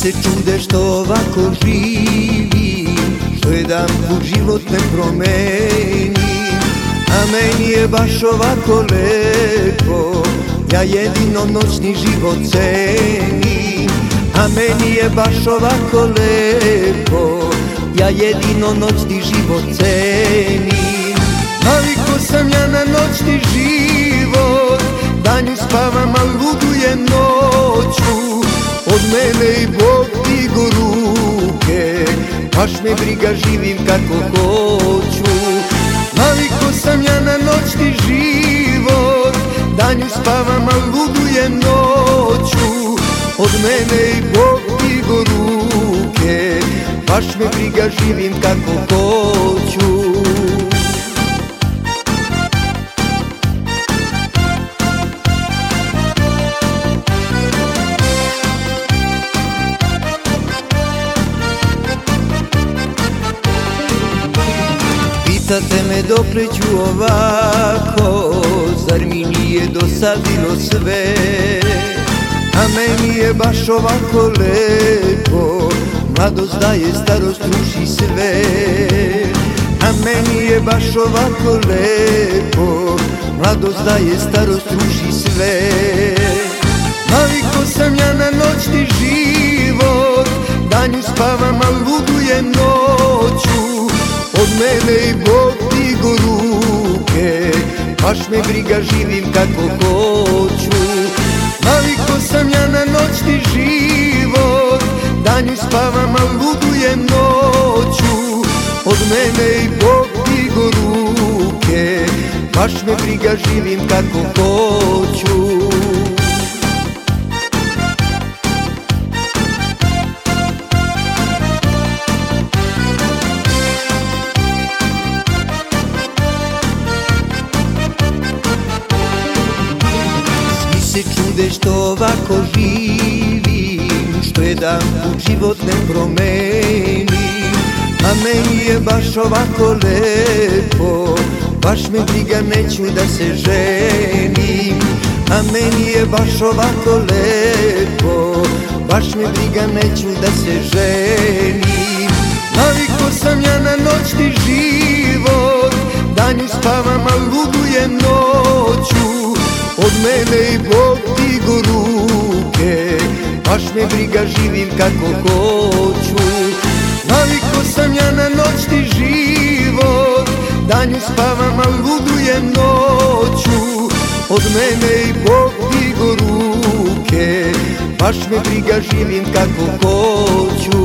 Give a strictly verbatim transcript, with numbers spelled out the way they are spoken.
se čude što ovako živim, što jedan put život ne promenim. A meni je baš ovako lepo, ja jedino noćni život cenim. A meni je baš ovako lepo, ja jedino noćni život cenim. Naviko sam ja na noćni život, danju spavam, a ludujem noću. Od mene i Bog digo ruke, baš me briga, živim kako hoću. Naviko sam ja na noćni život, danju spavam, a ludujem noću. Od mene i Bog digo ruke, baš me briga, živim kako hoću. Pitate me dokle ću ovako, zar mi nije dosadilo sve? A meni je baš ovako lepo, mladost daje, starost ruši sve. A meni je baš ovako lepo, mladost daje, starost ruši sve. Naviko sam ja na noćni život, danju spavam, a ludujem noću. Od mene i Bog digo ruke, baš me briga, živim kako hoću. Naviko sam ja na noćni život, danju spavam, a ludujem noću. Od mene i Bog digo ruke, baš me briga, živim kako hoću. Se čude što ovako živim, što jedan put život ne promenim. A meni je baš ovako lepo, baš me briga, neću da se ženim. A meni je baš ovako lepo, baš me briga, neću da se ženim. Naviko sam ja na noćni život, danju spavam, a ludujem noću. Od mene i Bog digo ruke, baš me briga, živim kako hoću. Naviko sam ja na noćni život, danju spavam, a ludujem noću. Od mene i Bog digo ruke, baš me briga, živim kako hoću.